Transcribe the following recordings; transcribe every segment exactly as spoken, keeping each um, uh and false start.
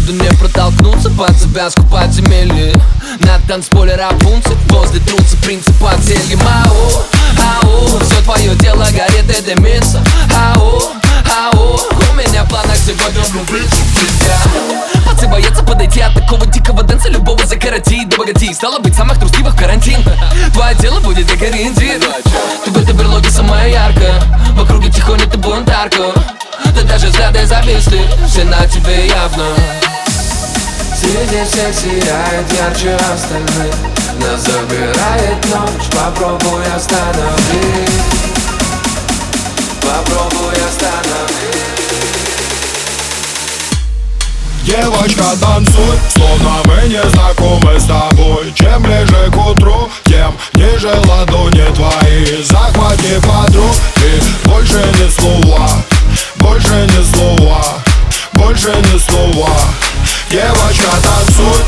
Отсюда не протолкнуться, под завязку подземелье. На танцполе Рапунцель, возле труца принца под зельем. Ау, ау, все твое тело горит и дымится. Ау, ау, у меня в планах сегодня влюбиться в тебя. Пацы боятся подойти от такого дикого дэнса, любого закоротить да богатей. Стало быть, самых трусливых в карантин. Твое тело будет как ориентир. Ты в этой берлоге самая яркая, в округе тихоня ты бунтарка. Да даже взгляды зависли, все на тебе явно. Среди всех сияет ярче остальных. Нас забирает ночь, попробуй остановить. Попробуй остановить. Девочка, танцуй, словно мы не знакомы с тобой. Чем ближе к утру, тем ниже ладони твои. Захвати подруг и больше ни слова, больше ни слова, больше ни слова. Девочка, танцуй.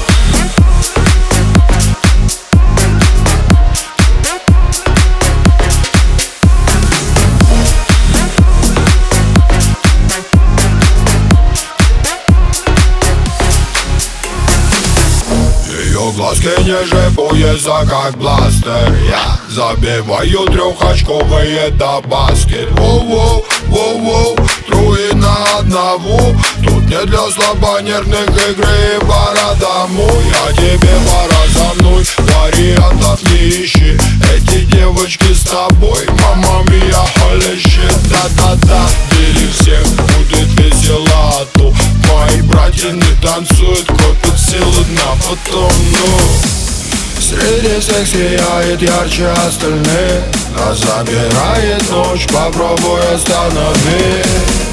Ее глазки ниже пояса, как бластер. Я забиваю трехочковые до баскет. Воу-воу, воу-воу, трое на одного. Тут не для слабонервных игры по родому. Я тебе пора за мной, вариантов не ищи. Эти девочки с тобой, мама мия, holy shit. Да-да-да, бери всех, будет весело, а то мои братья не танцуют, копят силы на потом, ну. Среди всех сияет ярче остальных. Нас забирает ночь, попробуй остановить.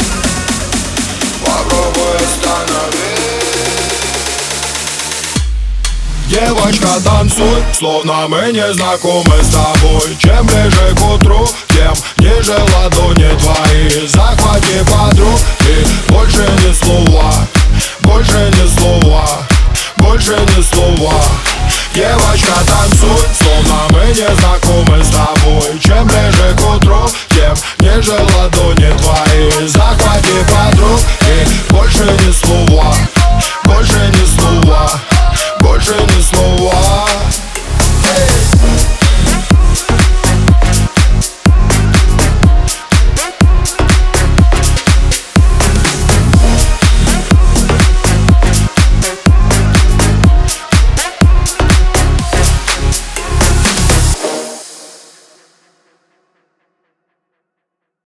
Попробуй остановить. Девочка, танцуй, словно мы не знакомы с тобой. Чем ближе к утру, тем ниже ладони твои. Захвати подруг и больше ни слова, больше ни слова, больше ни слова. Девочка, танцуй, словно мы не знакомы с тобой. Чем ближе к утру, тем ниже ладони твои. Захвати подруг и больше ни слова, больше ни слова, больше ни слова.